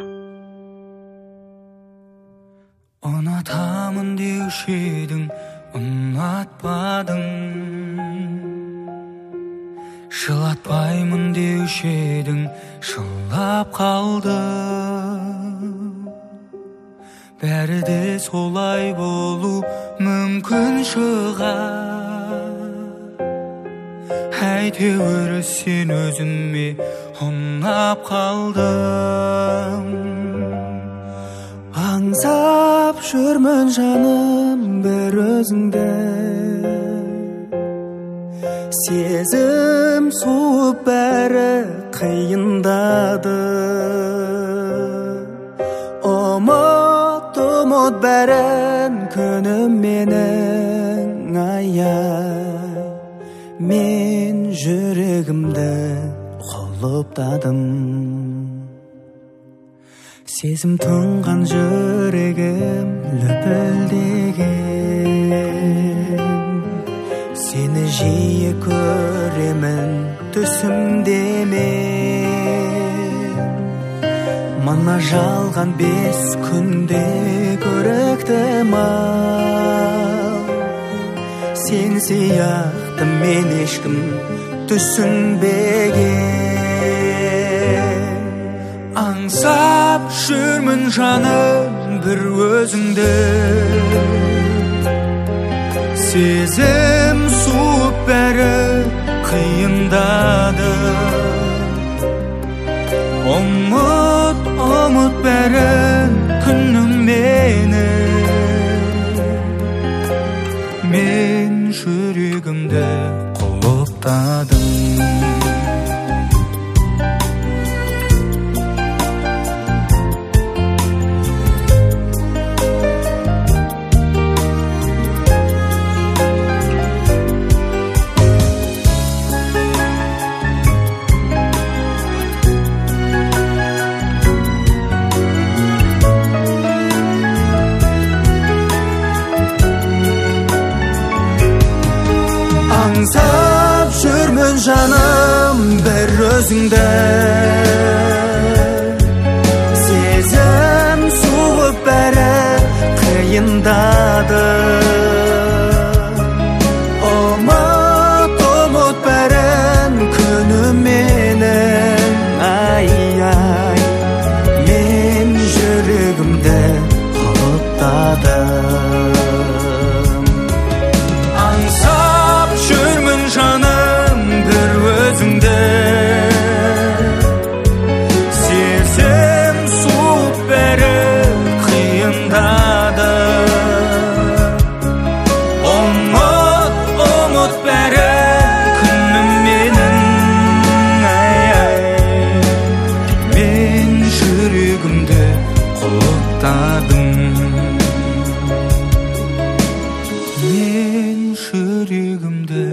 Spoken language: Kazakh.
Ұнатамын деуші едің, ұнатпадың. Жылатпаймын деуші едің, жылап қалды. Бәрі де солай болу мүмкін шығар. Әйтеуір сен өзіме ұнап қалдың. Аңсап жүрмін жаным бір өзіңді. Сезім суып бәрі қиындады. Ұмыт бәрін күнім менің, ай-ай. Мен жүрегімді құлыптадым. Сезім тұнған жүрегім лүпілдеген. Сені жиі көремін түсімде мен. Мана жалған 5 күнде көріктім ау. Сен сияқты мен ешкім түсінбеген. Аңсап жүрмін жаным бір өзіңді. Сезім суып бәрі қиындады. Ұмыт бәрін күнім менің. Мен жүрегімді құлыптадым. Аңсап жүрмін жаным бір өзіңді. Сезім суып бәрі қиындады. Ұмыт бәрін күнім менің, ай-ай. Мен жүрегімді құлыптадым. Аңсап жүрмін жаным бір өзіңді. Сезім суып бәрі қиындады. Ұмыт бәрі күнім менің, ай-ай. Мен жүрегімді құлыптадым. Мен жүрегімді